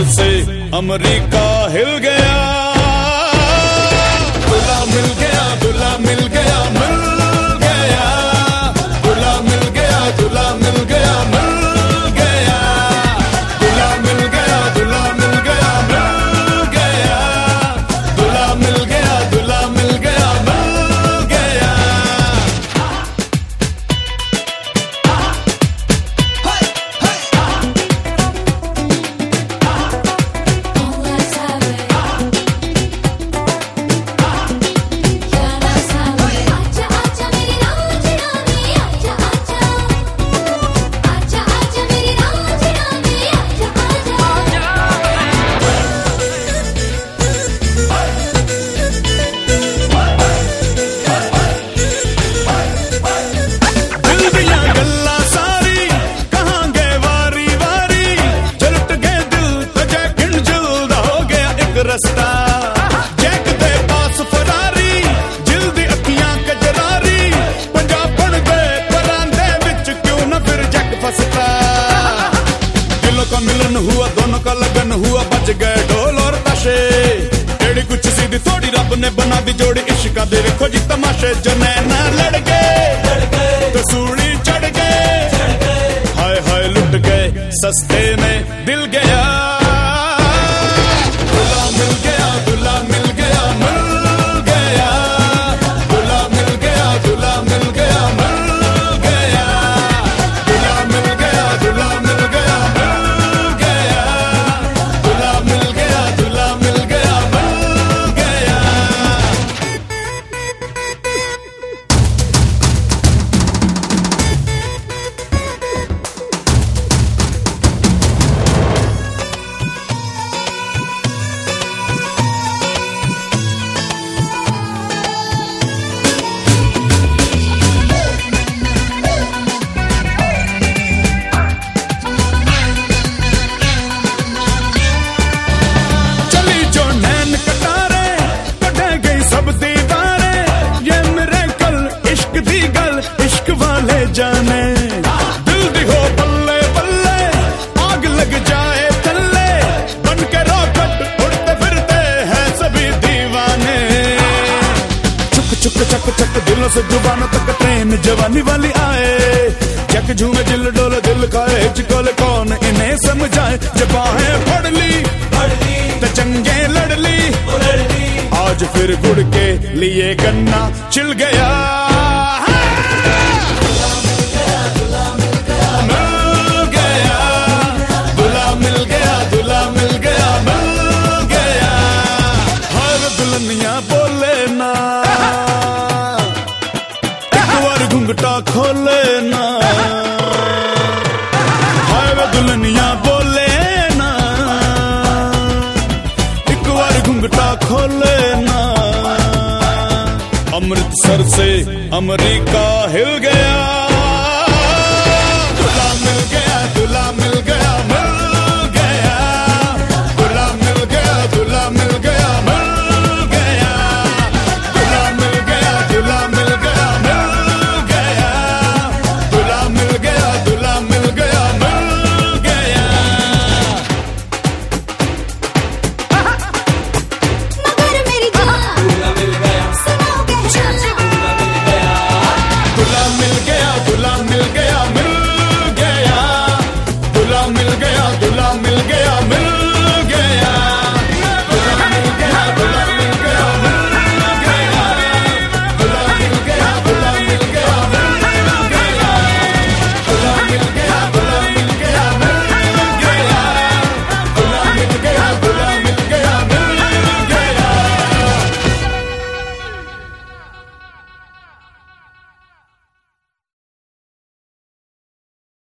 से अमेरिका हिल गया। दूल्हा मिल गया, दूल्हा मिल गया, मिल गया, दूल्हा मिल गया, दूल्हा मिल गया, मिल गया, दूल्हा मिल गया, दूल्हा मिल गया, मिल गया, दूल्हा मिल गया, दूल्हा मिल गया, मिल गया। जैक दे पास फरारी जिल्दी अखियां कजरारी पंजाब बन गए परांदे विच क्यों न फिर जैक फंसता। दिलों का मिलन हुआ, दोनों का लगन हुआ, बच गए ढोल और ताशे। एड़ी कुछ सीधी थोड़ी रब ने बना दी जोड़ी, इश्क दे देखो जी तमाशे। जो नैना लड़ गए तो सूली चढ़ गए, हाय हाय लुट गए सस्ते में दिल गया। जाने दिल दी हो बल्ले बल्ले, आग लग जाए थल्ले, बन के रॉकेट उड़ते फिरते हैं सभी दीवाने। चुक चुक चक चक दिलों से जुबानों तक ट्रेन जवानी वाली आए। जक झूमे दिल डोले दिल खाए हिचकोले, कौन इन्हें समझाए। जब बाहें फड़ ली तो जंगे लड़ ली, आज फिर गुड़ के लिए गन्ना चिल गया। बोले ना एक बार घुंघटा खोले ना, हाय वे दुल्हनिया बोले ना एक बार घुंघटा खोले ना। अमृतसर से अमेरिका हिल गया। दूल्हा मिल गया, दूल्हा मिल गया।